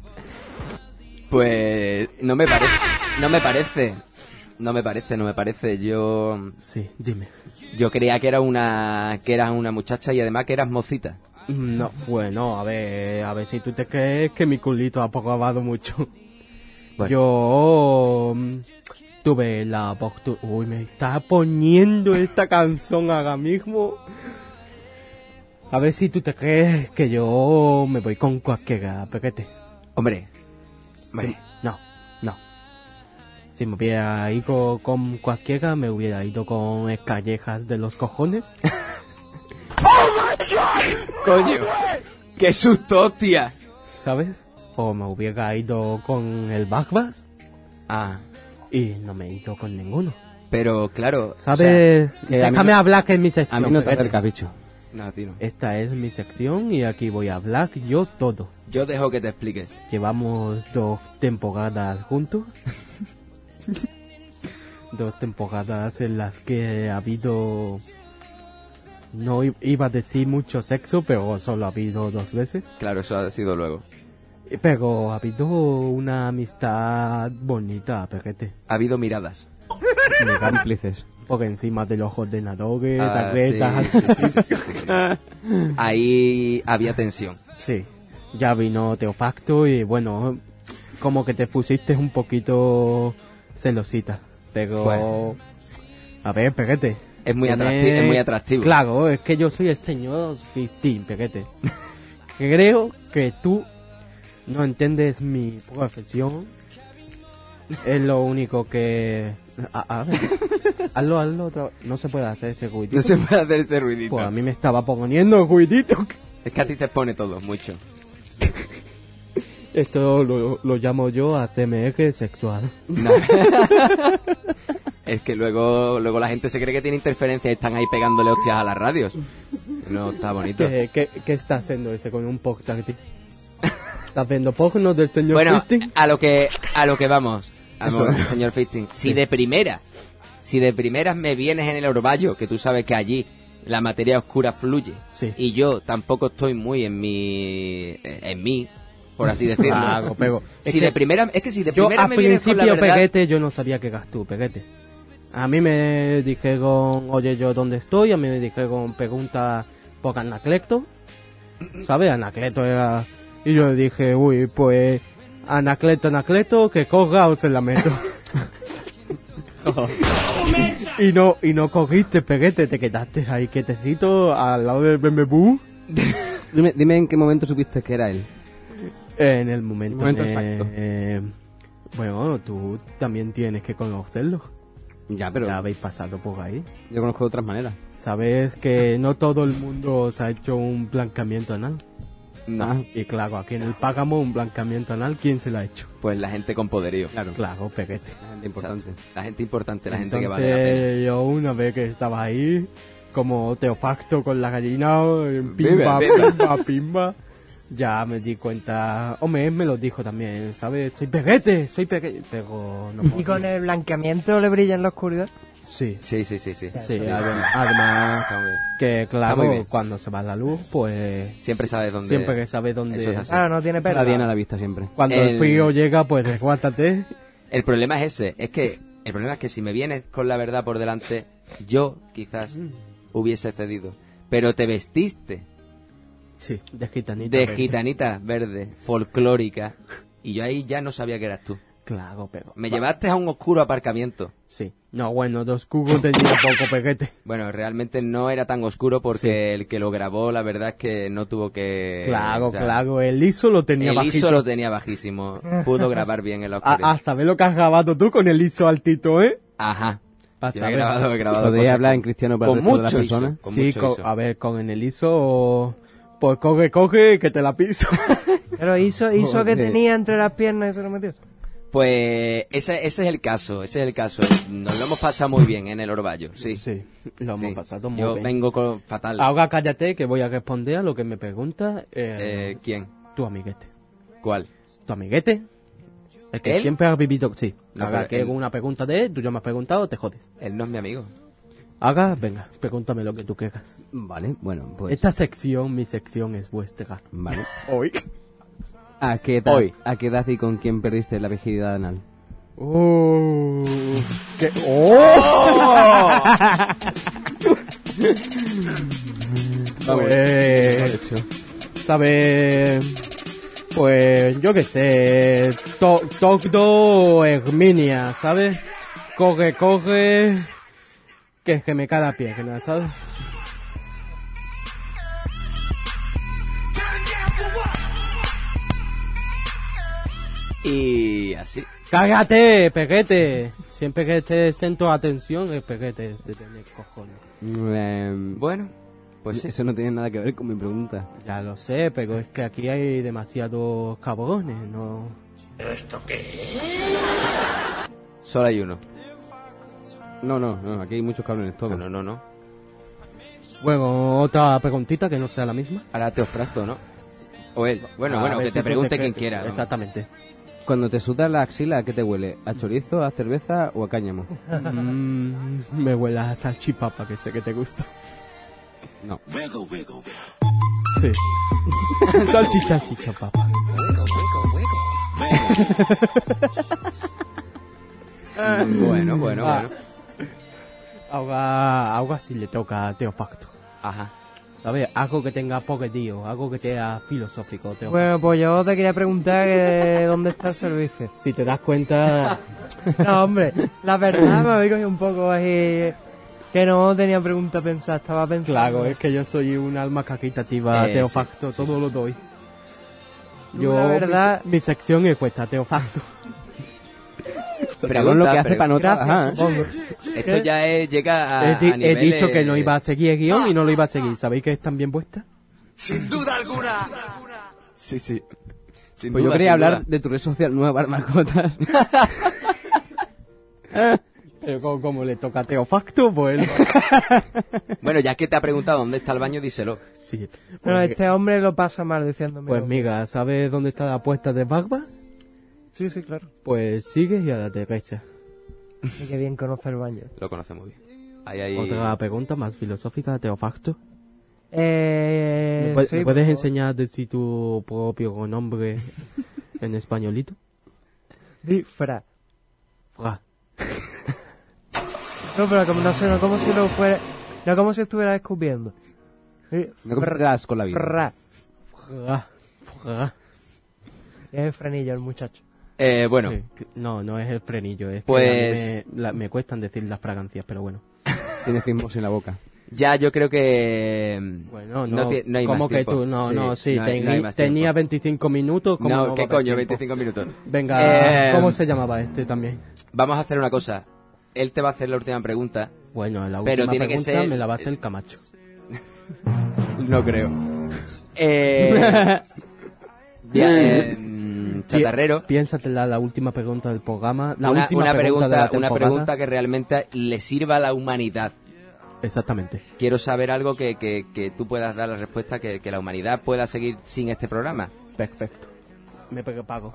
Pues no me parece, no me parece, no me parece, no me parece. Yo, Sí, dime. yo creía que era una, que eras una muchacha y además que eras mocita. No, bueno, a ver, a ver si tú te crees que mi culito ha probado mucho. Bueno. Yo mm, tuve la oportunidad... Uy, me está poniendo esta canción ahora mismo. A ver si tú te crees que yo me voy con cualquiera, Pequete. Hombre, hombre, No, no. Si me hubiera ido con cualquiera, me hubiera ido con escallejas de los cojones. coño, qué susto, hostia. ¿Sabes? O me hubiera ido con el Bagbas Ah, y no me he ido con ninguno. pero claro, ¿Sabes? que a mí Déjame no- hablar que es mi A sección. mí no te Peguete. acercas, bicho. o sea, no, a ti no. Esta es mi sección y aquí voy a hablar yo todo. Yo dejo que te expliques. Llevamos dos temporadas juntos. Dos temporadas en las que ha habido... No i- iba a decir mucho sexo, pero solo ha habido dos veces. Claro, eso ha sido luego. Pero ha habido una amistad bonita, Peguete. Ha habido miradas. Cómplices. Por encima de los ordenadores, Ah, tabletas. sí, sí, sí, sí, sí, sí. Ahí había tensión. Sí, ya vino Teofacto y bueno, como que te pusiste un poquito celosita. Pero, Bueno. a ver, Peguete. Es muy, tiene- atracti- es muy atractivo. Claro, es que yo soy el señor Fistín, Peguete. Creo que tú no entiendes mi profesión. Es lo único que... A, a ver, hazlo, hazlo otra... No se puede hacer ese ruidito. No se puede hacer ese ruidito. Pues a mí me estaba poniendo ruidito. Es que a ti te pone todo, mucho. Esto lo, lo llamo yo A C M R sexual. No. Es que luego, luego la gente se cree que tiene interferencia y están ahí pegándole hostias a las radios. No está bonito. ¿Qué, qué, qué está haciendo ese con un podcast? ¿Estás viendo porno del señor Bueno, Fisting? a lo que a lo que vamos, Eso. vamos, señor Fisting. Si de primeras, si de primeras me vienes en el Orvallo, que tú sabes que allí la materia oscura fluye, Sí. y yo tampoco estoy muy en mi en mí, por así decirlo. Claro, pero es si que de primera, es que si de Yo primera al me vienes con la principio, verdad, Peguete, yo no sabía que eras tú, Peguete. A mí me dijeron, oye, ¿yo dónde estoy? A mí me dijeron, pregunta por Anacleto. ¿Sabes? Anacleto era... Y yo le dije, uy, pues... Anacleto, Anacleto, que coja o se la meto. y no y no cogiste, Peguete, te quedaste ahí quietecito al lado del B M W. Dime, dime en qué momento supiste que era él. En el momento, El momento que- exacto. eh, bueno, tú también tienes que conocerlo. Ya, pero Ya habéis pasado por ahí. yo conozco de otras maneras. Sabes que no todo el mundo se ha hecho un blancamiento anal. no, Y claro, aquí en el Págamo un blancamiento anal, ¿quién se lo ha hecho? pues la gente con poderío. Claro, Claro, Peguete. la gente importante. Exacto. La gente importante, la gente que Entonces, vale la pena. yo una vez que estaba ahí, como Teofacto con la gallina, en Vive, pimba, vive. pimba, pimba, ya me di cuenta. Hombre, él me lo dijo también, ¿sabes? Soy Peguete, soy Peguete, pero no ¿Y con podía. el blanqueamiento le brilla en la oscuridad? Sí, Sí, sí, sí, sí. sí, adem- además Está muy bien. que Está muy bien. claro, cuando se va la luz, pues Siempre sabes dónde. siempre que sabes dónde... Eso es así. Ah, no tiene pelo. La diana a la vista siempre. Cuando El- el frío llega, pues desguátate. El problema es ese, es que el problema es que si me vienes con la verdad por delante, yo quizás hubiese cedido, pero te vestiste Sí, de gitanita. de verde. gitanita verde, folclórica, y yo ahí ya no sabía que eras tú. Claro, pero... Me va- llevaste a un oscuro aparcamiento. Sí. No, bueno, de oscuro tenía poco, peguete. Bueno, realmente no era tan oscuro porque el que lo grabó, la verdad es que no tuvo que... Claro, o sea, claro, el ISO lo tenía el bajito. ISO lo tenía bajísimo. Pudo grabar bien en la A, oscuridad. a saber lo que has grabado tú con el ISO altito, ¿eh? Ajá. A Yo he saber. grabado, he grabado ¿Podéis cosas hablar con- en cristiano para el con resto de las mucho ISO, personas? con Sí, mucho co- ISO. a ver, con el ISO... Pues coge, coge, que te la piso. Pero hizo, hizo que Joder. tenía entre las piernas y se lo metió. Pues ese, ese es el caso, ese es el caso. Nos lo hemos pasado muy bien en el Orvallo, sí. Sí, lo hemos Sí. pasado muy Yo bien. vengo con fatal. Ahora cállate que voy a responder a lo que me pregunta eh, Eh, ¿Quién? tu amiguete. ¿Cuál? ¿Tu amiguete? El que ¿Él? siempre has vivido... Sí. No, Ahora pero que él- hago una pregunta de él, tú ya me has preguntado, te jodes. Él no es mi amigo. Haga, venga, pregúntame lo que tú quieras. Vale, bueno, pues... Esta sección, mi sección, es vuestra. Vale. Hoy. ¿A qué, edad, Hoy. ¿A qué edad y con quién perdiste la virginidad anal? Oh, ¿qué? ¡Oh! Pues, sabe, pues yo qué sé, to, Tocdo Herminia, ¿sabes? Coge, coge, que es que me cae la pierna, ¿sabes? Y así. ¡Cállate, peguete! Siempre que esté centro de atención, el peguete es de tener cojones. Eh, Bueno, pues sí. Eso no tiene nada que ver con mi pregunta. Ya lo sé, pero es que aquí hay demasiados cabrones, ¿no? Solo hay uno. No, no, no, aquí hay muchos cabrones todos. No, no, no. Bueno, otra preguntita que no sea la misma. Ahora Teofrasto, ¿no? O él. Bueno, A bueno, ver que si te pregunte que- quien quiera. ¿no? Exactamente. Cuando te sudas la axila, ¿a qué te huele? ¿A chorizo, a cerveza o a cáñamo? Mm, me huele a salchipapa, que sé que te gusta. No. Sí. Salchicha, salchicha, papa. Mm, Bueno, bueno, Ah. bueno. Ahora, ahora sí le toca a Teofacto. Ajá. ¿Sabes? Algo que tenga poquetío, algo que sea filosófico, Teofacto. Bueno, pues yo te quería preguntar que dónde está el servicio. Si te das cuenta... No, hombre, la verdad me había cogido un poco así... Que no tenía pregunta pensada, estaba pensando... Claro, es que yo soy un alma caritativa, Eh, Teofacto, todo lo doy. Yo, la verdad... Mi, mi sección es cuesta, Teofacto. Cabrón, lo que hace pre- para no Gracias, trabajar. supongo. Esto ya es, llega a, he, di- a he niveles- dicho que no iba a seguir el guión y no lo iba a seguir. ¿Sabéis que es también vuestra? Sí, sí. Sin Pues yo duda, quería sin hablar duda. de tu red social nueva, mascotas. Pero como, como le toca a Teofacto, pues... Bueno, ya que te ha preguntado dónde está el baño, díselo. sí. Bueno, Pues, este hombre lo pasa mal diciéndome... pues mira, ¿sabes dónde está la puerta de Barbas? Sí, sí, claro. Pues sigues y a la derecha. Y que bien conoce el baño. Lo conoce muy bien. Ahí, ahí... Otra pregunta más filosófica, Teofacto. Eh... ¿Me, puedes- sí, me puedes por enseñar a decir tu propio nombre en españolito? favor. Di fra. Fra. No, pero como no sé, no como si lo fuera... No como si estuviera escupiendo. Di No compras con la vida. fra. Fra. Fra. Es el frenillo el muchacho. Eh, bueno, Sí, que- no, no es el frenillo, es Pues- que a mí me, la- me cuestan decir las fragancias, pero bueno. Tienes cismos en la boca. ya yo creo que... Bueno, no, ti- no hay ¿cómo más que tiempo. tú? No, no, sí, no hay- teni- no hay más tenía tiempo. veinticinco minutos. ¿cómo No, va ¿qué a haber coño? tiempo? veinticinco minutos. Venga, Eh, ¿cómo se llamaba este también? Vamos a hacer una cosa. Él te va a hacer la última pregunta. Bueno, la Pero última tiene que pregunta ser- me la va a hacer Camacho. No creo. Eh... ya, eh, mm, chatarrero. Pi- Piénsatela la última pregunta del programa. La una, última una pregunta, de la pregunta, una temporada. pregunta que realmente le sirva a la humanidad. Exactamente. Quiero saber algo que, que, que tú puedas dar la respuesta, que, que la humanidad pueda seguir sin este programa. Perfecto. Me pago.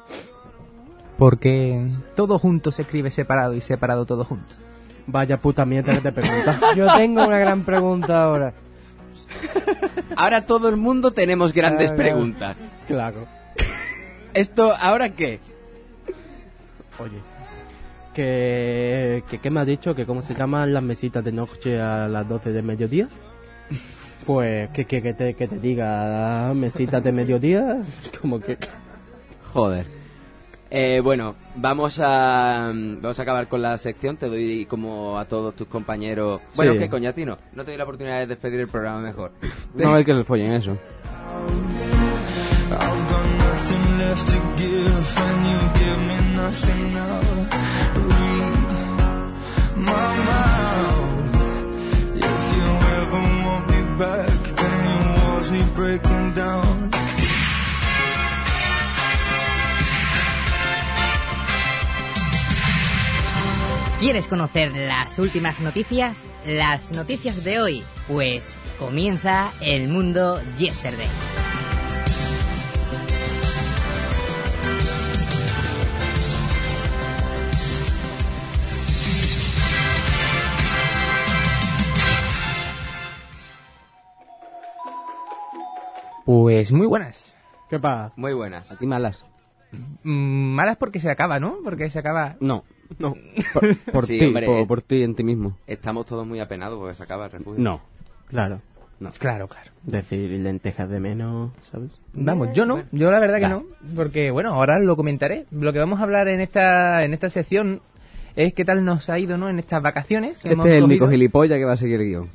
Porque todo junto se escribe separado y separado todo junto. Vaya puta mierda que te pregunta. Yo tengo una gran pregunta ahora. Ahora todo el mundo tenemos grandes Ah, claro. preguntas. Claro. ¿Esto ahora qué? Oye. Que, que ¿Qué me has dicho? ¿Que cómo se llaman las mesitas de noche a las doce de mediodía? Pues, ¿qué que, que, te, que te diga? ¿Mesitas de mediodía? Como que... Joder. Eh, bueno, vamos a vamos a acabar con la sección. Te doy como a todos tus compañeros. Bueno, Sí. ¿qué coño a ti no? No te doy la oportunidad de despedir el programa mejor. No, el que le follen eso. I've got nothing left to give, and you give me nothing now. Read my mouth. If you ever want me back, then your walls need breaking down. ¿Quieres conocer las últimas noticias? Las noticias de hoy. Pues comienza el mundo Yesterday. Pues muy buenas. ¿Qué pasa? Muy buenas. A ti malas. Mm, malas porque se acaba, ¿no? Porque se acaba... No. No. Por, por Sí, ti, hombre, por, eh. por ti en ti mismo. Estamos todos muy apenados porque se acaba el refugio. No. Claro. No. Claro, claro. Decir lentejas de menos, ¿sabes? Vamos, yo no, yo la verdad que no, porque bueno, ahora lo comentaré. Lo que vamos a hablar en esta en esta sección es qué tal nos ha ido, ¿no? En estas vacaciones. que Este hemos es el único cogido. gilipollas que va a seguir el guión.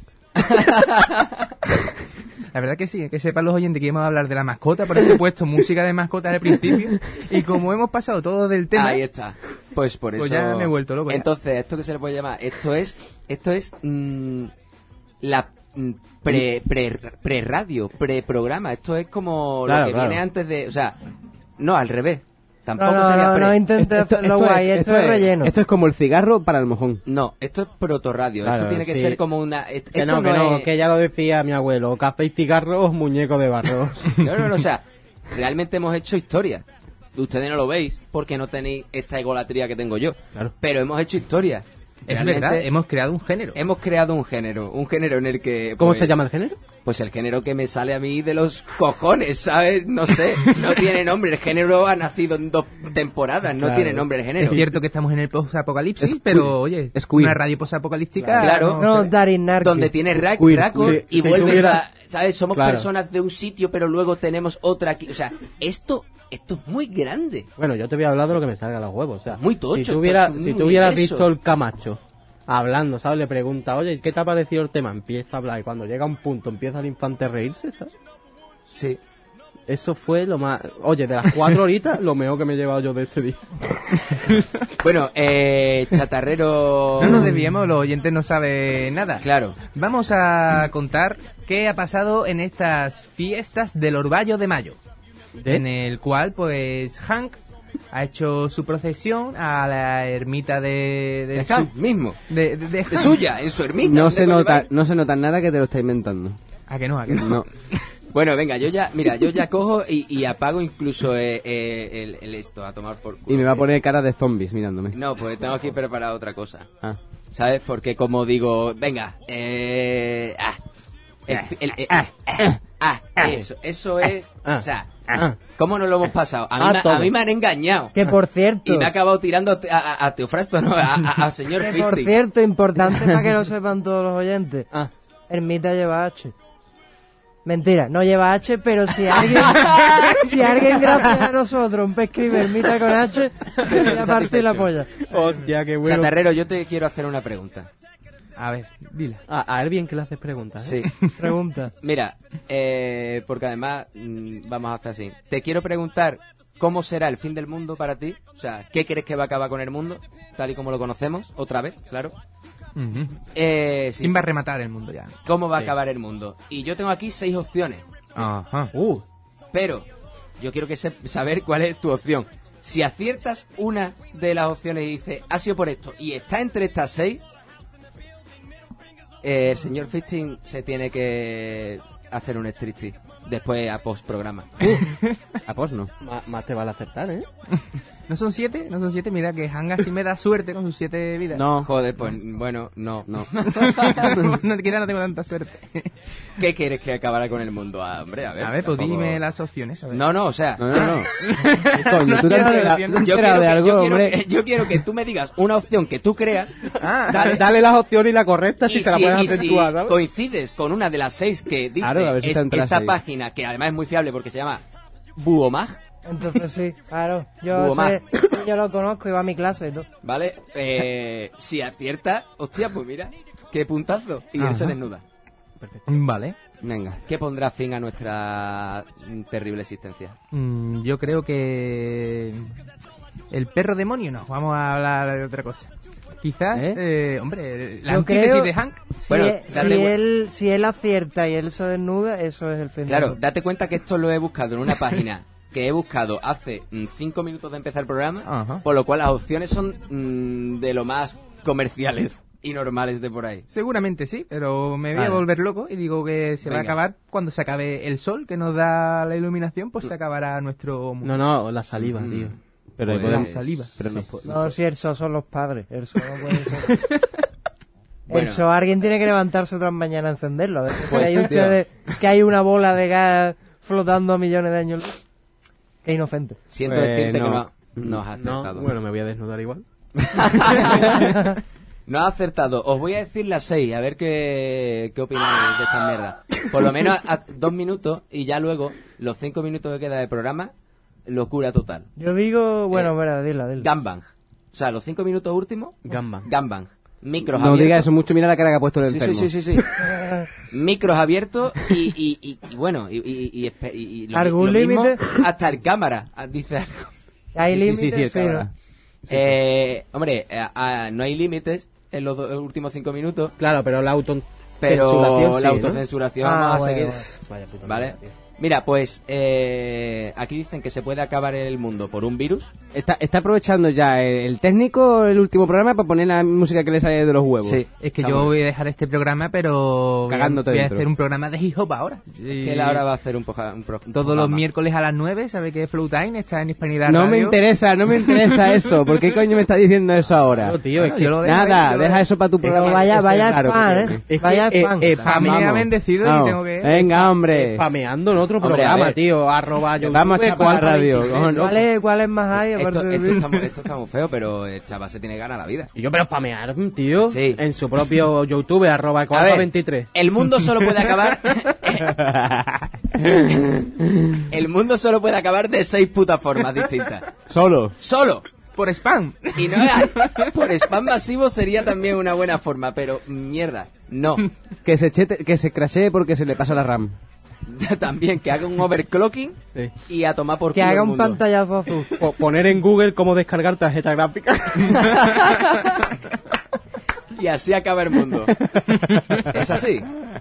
La verdad que sí, que sepan los oyentes que íbamos a hablar de la mascota, por eso he puesto música de mascotas al principio, y como hemos pasado todo del tema, Ahí está. Pues por eso. Pues ya me he vuelto loco ya. Entonces, ¿esto qué se le puede llamar? Esto es. Esto es. mm, la. mm, Pre, pre, pre radio, pre programa. Esto es como Claro, lo que claro. viene antes de. O sea, no, al revés. Tampoco No, no, sería no, pre. no intentes hacerlo guay, esto, es relleno. Esto es como el cigarro para el mojón. No, esto es protorradio. Claro, esto tiene que sí. ser como una. est- Que esto no, que no, es- que ya lo decía mi abuelo. Café y cigarros, muñeco de barro. No, no, no, o sea, realmente hemos hecho historia. Ustedes no lo veis porque no tenéis esta egolatría que tengo yo. Claro. Pero hemos hecho historia. es Realmente verdad, hemos creado un género. hemos creado un género. Un género en el que. ¿Cómo pues, se llama el género? Pues el género que me sale a mí de los cojones, ¿sabes? No sé, no tiene nombre. El género ha nacido en dos temporadas, no Claro. tiene nombre el género. Es cierto que estamos en el post-apocalipsis, Es pero queer. oye, Es queer. una radio post-apocalíptica... Claro. No, sé. Darin Narki. Donde tiene rack, Queer. record Sí, y si vuelves tuviera- a... ¿Sabes? Somos Claro. personas de un sitio, pero luego tenemos otra aquí. O sea, esto, esto es muy grande. Bueno, yo te voy a hablar de lo que me salga a los huevos. O sea, Muy tocho, Si esto tú hubieras, es un si tú hubieras universo. visto el Camacho hablando, ¿sabes? Le pregunta, oye, ¿qué te ha parecido el tema? Empieza a hablar y cuando llega a un punto empieza el infante a reírse, ¿sabes? Sí. Eso fue lo más... Oye, de las cuatro horitas, lo mejor que me he llevado yo de ese día. Bueno, eh, chatarrero... No nos desviemos, los oyentes no saben nada. Claro. Vamos a contar qué ha pasado en estas fiestas del Orvallo de Mayo, en el cual, pues, Hank ha hecho su procesión a la ermita de... De su- Hank mismo. de, de- de De Hank. suya, en su ermita. No ¿dónde se, coño nota, vais? no se nota nada que te lo está inventando. ¿A que no? ¿A que no? No. Bueno, venga, yo ya, mira, yo ya cojo y, y apago incluso eh, eh, el, el esto, a tomar por culo. Y me va a poner cara de zombies mirándome. No, pues tengo aquí preparado otra cosa. Ah. ¿Sabes? Porque como digo, venga, eh... Ah, el, el- el- ah, ah, eso, eso es... ah, o sea, ah. ¿cómo nos lo hemos pasado? A mí, Ah, me- todo. a mí me han engañado. Que por cierto, Y me ha acabado tirando a, a, a Teofrasto, no, a, a, a señor que por Fisting. cierto, importante para que lo sepan todos los oyentes. Ah. Ermita lleva H. Mentira, no lleva H, pero si alguien, si alguien gracias a nosotros me escribe Ermita con H, que se le parte la polla. Hostia, qué bueno. Chatarrero, yo te quiero hacer una pregunta. A ver, dila. A, a él bien que le haces preguntas, ¿eh? Sí. Pregunta. Mira, eh, porque además mm, vamos a hacer así. Te quiero preguntar cómo será el fin del mundo para ti. O sea, ¿qué crees que va a acabar con el mundo? Tal y como lo conocemos, otra vez, claro. Ujú. Eh, sí. ¿Quién va a rematar el mundo ya? ¿Cómo va a Sí. acabar el mundo? Y yo tengo aquí seis opciones. Ajá. Uh, Pero yo quiero que se- saber cuál es tu opción. Si aciertas una de las opciones y dices, ha sido por esto, y está entre estas seis, eh, el señor Fisting se tiene que hacer un striptease después a post programa. A pos no. más, más te vale acertar, ¿eh? ¿No son siete? ¿No son siete? Mira que Hanga sí me da suerte con sus siete vidas. No. Joder, pues bueno, no. No. no, quizá no tengo tanta suerte. ¿Qué quieres que acabara con el mundo? Ah, hombre, a ver. A ver, pues tampoco- dime las opciones. A ver. No, no, o sea... No, no, no. Coño, tú te has enterado- tú te has Yo enterado quiero, de que, algo, yo, quiero hombre. que, yo quiero que tú me digas una opción que tú creas. Ah, Da- ¿vale? dale las opciones y la correcta si y te la si, puedes y hacer si tú, ¿sabes? coincides con una de las seis que dice Claro, a ver si es- está entre las esta seis. página, que además es muy fiable porque se llama Buomag, Entonces sí, claro. Yo Hubo sé, yo lo conozco, iba a mi clase y todo. ¿Vale? Eh, si acierta, hostia, pues mira, qué puntazo. Y él se Ajá. desnuda. Vale. Venga. ¿Qué pondrá fin a nuestra mm, terrible existencia? Mm, yo creo que... El perro demonio no. Vamos a hablar de otra cosa. Quizás, ¿Eh? eh, hombre, la Yo antítesis creo- de Hank. Si, Bueno, él, darle si, vuel- él, si él acierta y él se desnuda, eso es el fin. del Claro, mundo. date cuenta que esto lo he buscado en una página que he buscado hace mm, cinco minutos de empezar el programa, Ajá. por lo cual las opciones son mm, de lo más comerciales y normales de por ahí. Seguramente sí, pero me voy Vale. a volver loco y digo que se va a Venga. acabar cuando se acabe el sol, que nos da la iluminación, pues se acabará nuestro mundo. No, no, la saliva, Mm. tío. Pero ahí Pues- podemos- saliva. Pero no, No, si el sol son los padres. El sol no puede ser. Bueno. El sol, alguien tiene que levantarse otras mañanas a encenderlo. A ver, Pues que, hay sí, ustedes- que hay una bola de gas flotando a millones de años. luz. Qué inocente. Siento Pues decirte que no. no, no has No, acertado. bueno, me voy a desnudar igual. No has acertado. Os voy a decir las seis, a ver qué, qué opináis de esta mierda. Por lo menos a, a dos minutos y ya luego, los cinco minutos que queda de programa, locura total. Yo digo, bueno, Eh, espera, dila, dila. Gangbang. O sea, los cinco minutos últimos, Gamba. gangbang. Micros no abiertos. digas eso mucho, mira la cara que ha puesto el Sí, enfermo. sí, sí, sí, sí. Micros abiertos y, y, y, y bueno, y, y, y, espe- y- y lo, ¿Algún lo mismo límite? hasta el cámara, ah, dice algo. Hay Sí, sí, límites, sí, sí, el sí, cámara. ¿no? Eh, hombre, eh, ah, no hay límites en los, do- últimos cinco minutos, Claro, pero la auto... pero censuración sí, la ¿no? autocensuración Ah, vamos a bueno, seguir. bueno. Vaya puta ¿Vale? mierda, tío. Mira, pues eh, aquí dicen que se puede acabar el mundo por un virus. Está, está aprovechando ya el, el técnico el último programa para poner la música que le sale de los huevos. Sí. Es que Está yo bueno. voy a dejar este programa, pero voy a- Cagándote voy a dentro. hacer un programa de hip hop ahora. Es que él ahora va a hacer un, poja- un pro- un Todos los programa. miércoles a las nueve, ¿sabe qué es Flow Time? Está en Hispanidad No me Radio. interesa, no me interesa eso. ¿Por qué coño me está diciendo eso ahora? No, tío, es Bueno, que... yo lo dejo Nada, ahí, yo lo deja dejo. eso para tu Pero programa. vaya, que vaya es raro que fan, tiene. ¿eh? Es que, Vaya eh, fan. eh, A mí me ha Vamos. bendecido y Vamos. tengo que... Venga, hombre. Spameando en otro Hombre, a programa, ver. tío. Arroba YouTube, Vamos a echar para la radio. cuatro veintitrés, cojones. ¿Cuál es, ¿Cuál es más high Esto, aparte de esto, mí? está, mu- esto está muy feo, pero el chaval se tiene ganas la vida. Y yo, pero spamear, tío, Sí. en su propio YouTube, arroba A cuatro ver, veintitrés. el mundo solo puede acabar. El mundo solo puede acabar de seis putas formas distintas. Solo. Solo. Por spam. Y no hay. Por spam masivo sería también una buena forma, pero mierda, no. Que se chete, que se crashee porque se le pasa la RAM. También que haga un overclocking Sí. y a tomar por Que culo haga el un mundo. pantallazo azul. Po- poner en Google cómo descargar tarjeta gráfica. Y así acaba el mundo. Es así.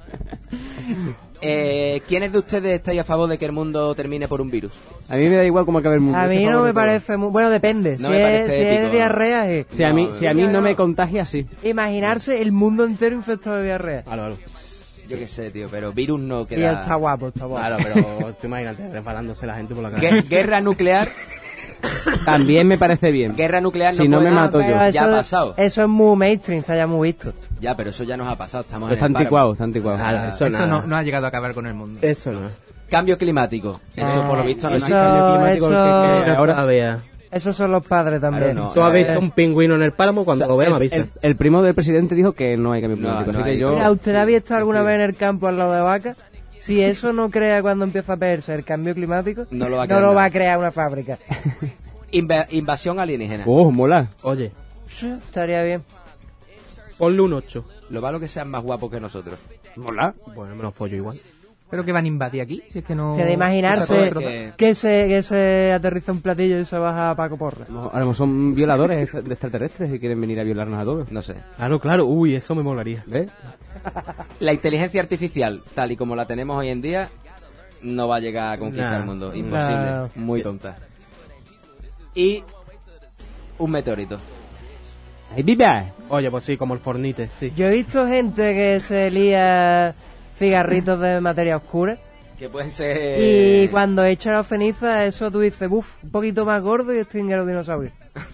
Eh, ¿Quiénes de ustedes estáis a favor de que el mundo termine por un virus? A mí me da igual cómo acabe el mundo. A mí Estoy no favor me de todo. parece muy... Bueno, depende. No si me es, parece si es épico. diarrea, sí. Si a mí, No, si a mí ya no no. me contagia, sí. Imaginarse el mundo entero infectado de diarrea. Claro, claro. Yo qué sé, tío, pero virus no Y queda... está guapo, está guapo. Claro, pero tú imagínate, resbalándose la gente por la Gue- calle. Guerra nuclear, También me parece bien. guerra nuclear Si no puede- me mato Pero yo. eso, Ya ha pasado. Eso es muy mainstream, está ya muy visto. Ya, pero eso ya nos ha pasado, estamos Está en el anticuado, páramo. está anticuado. Claro, Ah, eso Eso nada. no, no ha llegado a acabar con el mundo. Eso no. Cambio climático, eso por lo visto no eso- existe. Cambio climático, eso- el que- que Ahora ahora vea. Esos son los padres también. Claro, no. Tú has eh, visto un pingüino en el páramo, cuando lo veas me el, avisa. el- el primo del presidente dijo que no hay cambio No, climático, no así hay. que yo... Mira, ¿usted ha visto alguna vez en el campo al lado de vacas? Si eso no crea cuando empieza a perderse el cambio climático, No lo va a no crear lo nada. va a crear una fábrica. Inva- invasión alienígena. Oh, mola. Oye, Sí, estaría bien. ponle un ocho. Lo malo que sean más guapos que nosotros. Mola. Bueno, me lo follo igual. ¿Pero que van a invadir aquí? Si es que no... Que de imaginarse todo que- que se, que se aterriza un platillo y se baja a Paco Porra. A lo mejor son violadores de extraterrestres y quieren venir a violarnos a todos. No sé. Claro, claro. Uy, eso me molaría. ¿Ves? La inteligencia artificial, tal y como la tenemos hoy en día, no va a llegar a conquistar Nah. el mundo. Imposible. Nah. Muy tonta. Y un meteorito. ¡Ay, viva! Oye, pues sí, como el Fornite, sí. Yo he visto gente que se lía cigarritos de materia oscura Que pueden ser... y cuando echa la ceniza, eso tú dices, uff, un poquito más gordo y extingue a los dinosaurios.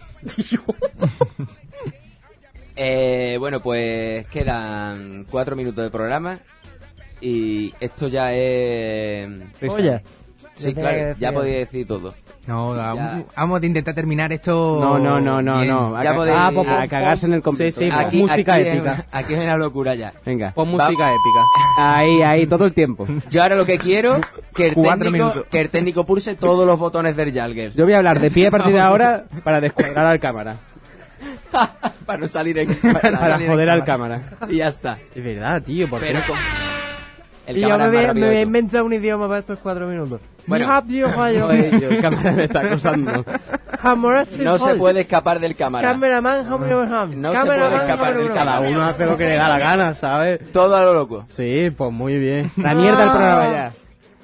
Eh, bueno, pues quedan cuatro minutos de programa y esto ya es... Oye, Sí, yo tenía que claro, decir ya algo. podía decir todo. No, Ya. vamos, vamos a intentar terminar esto. No, no, no, no, bien. no. A, Ya ca- podéis- ah, pues, a cagarse en el completo. Sí, sí, Venga. pon música aquí épica. Es, aquí es una locura ya. Venga. Pon Va- música épica. Ahí, ahí, todo el tiempo. Yo ahora lo que quiero que el Cuatro técnico, minutos. que el técnico pulse todos los botones del Jalger. Yo voy a hablar de pie a partir de ahora para descuadrar al cámara. Para no salir en Para, salir en joder al cámara. cámara. Y ya está. Es verdad, tío, ¿por qué Pero no? con- el Y yo cámara me es voy, más me rápido voy a que tú. inventar un idioma para estos cuatro minutos. Bueno. Ni hap, ni ohio. Joder, yo, el cámara me está acosando. Hamorachi, No se hol. puede escapar del cámara. Cameraman, home, home, home. No se Cameraman, puede escapar home, del home, cámara. Cada uno hace lo que le da la gana, ¿sabes? Todo a lo loco. Sí, pues muy bien. La mierda del programa ya.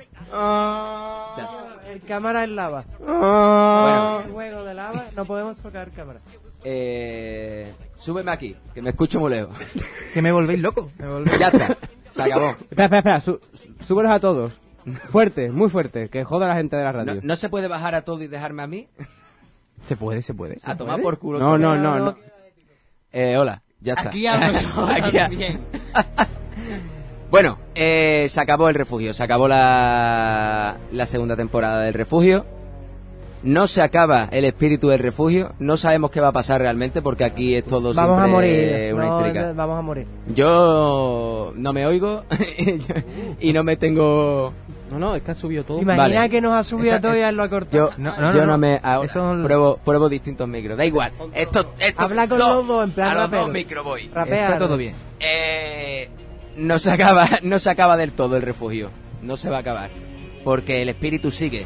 El cámara es lava. Bueno, El juego de lava, no podemos tocar cámara. eh, súbeme aquí, que me escucho muy lejos. Que me volvéis loco. Me volvéis- Ya está, se acabó. Espera, espera, espera. Sú- súbelos a todos. Fuerte, muy fuerte. Que joda a la gente de la No, radio. no se puede bajar a todo y dejarme a mí. Se puede, se puede. A tomar por culo. No, todo. no, no, no. Eh, hola, ya está. Aquí hablo yo Aquí ha- también. Bueno, eh, se acabó el refugio, se acabó la, la segunda temporada del refugio. No se acaba el espíritu del refugio. No sabemos qué va a pasar realmente porque aquí es todo Vamos a siempre morir. una No, intriga. no, vamos a morir. Yo no me oigo y no me tengo... No, no, es que ha subido todo. Imagina Vale. que nos ha subido a todos y a él lo ha cortado. Yo No, no, no, yo no, no, no. me... ahora Eso- pruebo, pruebo distintos micros. Da igual. Esto, esto, Habla con los dos, en plan a los rapero. dos micros voy. Rapea. Está todo bien. Eh, no se acaba, no se acaba del todo el refugio. No se va a acabar. Porque el espíritu sigue.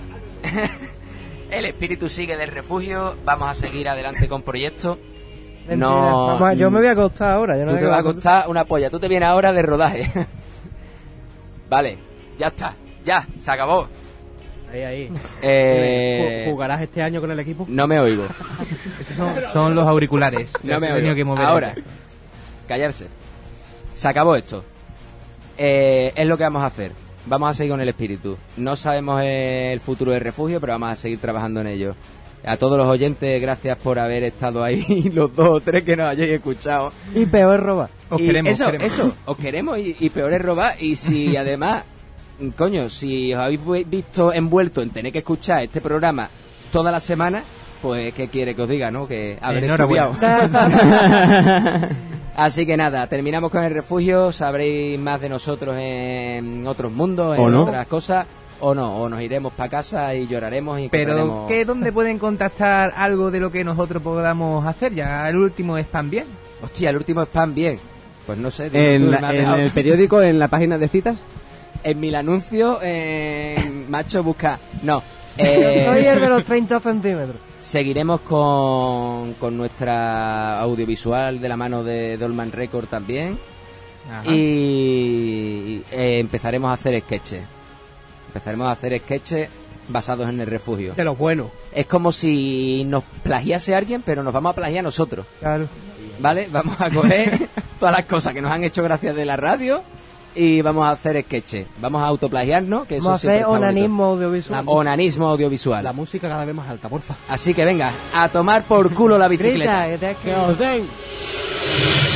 El espíritu sigue del refugio. Vamos a seguir adelante con proyectos. Mentira. No. Vamos a- yo me voy a acostar ahora. Yo no Tú me te voy vas a costar una polla. Tú te vienes ahora de rodaje. Vale, ya está. Ya, se acabó. Ahí, ahí. Eh, Ju- ¿Jugarás este año con el equipo? no me oigo. Esos son, son los auriculares. No me He tenido oigo. que mover Ahora, esto. callarse. Se acabó esto. Eh, es lo que vamos a hacer. Vamos a seguir con el espíritu. No sabemos eh, el futuro del refugio, pero vamos a seguir trabajando en ello. A todos los oyentes, gracias por haber estado ahí, los dos o tres que nos hayáis escuchado. Y peor es robar. Os Y queremos, eso, os queremos. eso, os queremos y, y peor es robar. Y si además, coño, si os habéis vi- visto envuelto en tener que escuchar este programa toda la semana, pues ¿qué quiere que os diga, no? Que haber Enhorabuena. estudiado. Así que nada, terminamos con el refugio, sabréis más de nosotros en otros mundos, en ¿O no? otras cosas, o no, o nos iremos para casa y lloraremos y Pero, encontraremos- ¿qué, ¿dónde pueden contactar algo de lo que nosotros podamos hacer? Ya el último spam bien. Hostia, el último spam bien. Pues no sé, dime tú, En, me la- has en dejado- el periódico, en la página de citas. en mi anuncio, en macho busca... No, eh, Soy el de los treinta centímetros. seguiremos con, con nuestra audiovisual de la mano de Dolman Record también. Ajá. Y eh, empezaremos a hacer sketches. Empezaremos a hacer sketches basados en el refugio. De los buenos. Es como si nos plagiase alguien, pero nos vamos a plagiar nosotros. Claro. ¿Vale? Vamos a coger todas las cosas que nos han hecho gracias de la radio y vamos a hacer sketches. Vamos a autoplagiarnos, que eso Vamos a siempre hacer está bonito. onanismo audiovisual. Onanismo audiovisual. La música cada vez más alta, porfa. Así que venga, a tomar por culo la bicicleta. Grita, que te has quedado.